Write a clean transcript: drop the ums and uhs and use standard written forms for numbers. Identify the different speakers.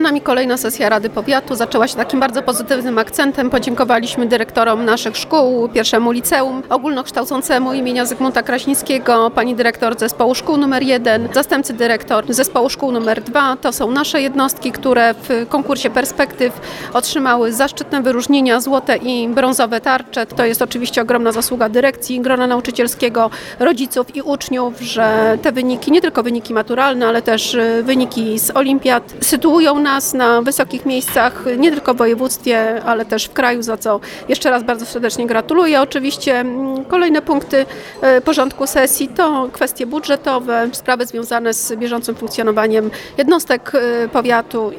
Speaker 1: Nami kolejna sesja Rady Powiatu zaczęła się takim bardzo pozytywnym akcentem. Podziękowaliśmy dyrektorom naszych szkół, pierwszemu liceum ogólnokształcącemu imienia Zygmunta Kraśnickiego, pani dyrektor zespołu szkół nr 1, zastępcy dyrektor zespołu szkół nr 2. To są nasze jednostki, które w konkursie Perspektyw otrzymały zaszczytne wyróżnienia, złote i brązowe tarcze. To jest oczywiście ogromna zasługa dyrekcji, grona nauczycielskiego, rodziców i uczniów, że te wyniki, nie tylko wyniki maturalne, ale też wyniki z olimpiad sytuują nas na wysokich miejscach, nie tylko w województwie, ale też w kraju, za co jeszcze raz bardzo serdecznie gratuluję. Oczywiście kolejne punkty porządku sesji to kwestie budżetowe, sprawy związane z bieżącym funkcjonowaniem jednostek powiatu